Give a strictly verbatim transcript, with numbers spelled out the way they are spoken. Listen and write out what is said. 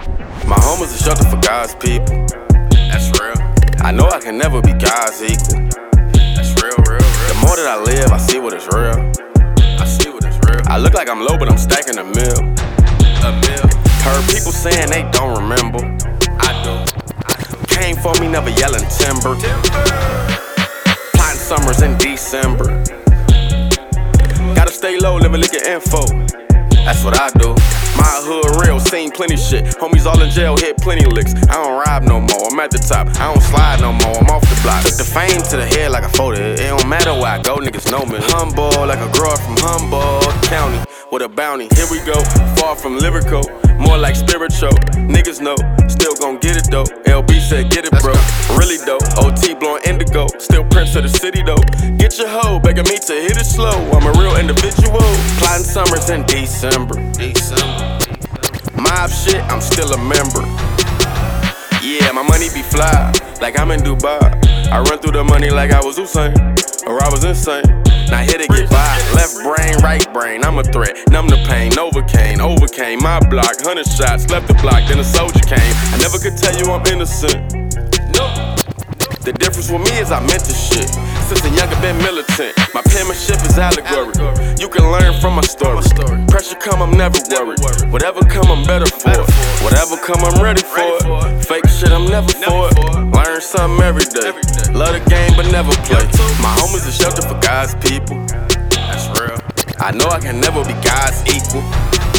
My home is a shelter for God's people. That's real. I know I can never be God's equal. That's real, real, real. The more that I live, I see what is real. I see what is real. I look like I'm low, but I'm stacking a mill. A mill. Heard people saying they don't remember. I do. I do. Came for me, never yelling timber. Timber. Plotting summers in December. Gotta stay low, never looking info. That's what I do. My hood real, seen plenty shit. Homies all in jail, hit plenty licks. I don't ride no more, I'm at the top. I don't slide no more, I'm off the block. Took the fame to the head like a photo. It don't matter where I go, niggas know me. Humble like a girl from Humboldt County with a bounty. Here we go, far from lyrical, more like spiritual. Niggas know, still gon' get it though. L B said get it bro, really though. O T blowing indigo, still prince of the city though. Get your hoe, begging me to hit it slow. I'm a real individual. Plotting summers in December. December. Mob shit, I'm still a member. Yeah, my money be fly, like I'm in Dubai. I run through the money like I was Usain, or I was insane. Now here to get by, left brain, right brain, I'm a threat. Numb the pain, Novocaine, overcame my block. Hundred shots, left the block, then a soldier came. I never could tell you I'm innocent. No. The difference with me is I meant this shit. Since a younger been militant, my penmanship is allegory. You can learn from my story. Pressure come, I'm never worried. Whatever come, I'm better for it. Whatever come, I'm ready for it. Fake shit, I'm never for it. Learn something every day. Love the game, but never play. My home is a shelter for God's people. That's real. I know I can never be God's equal.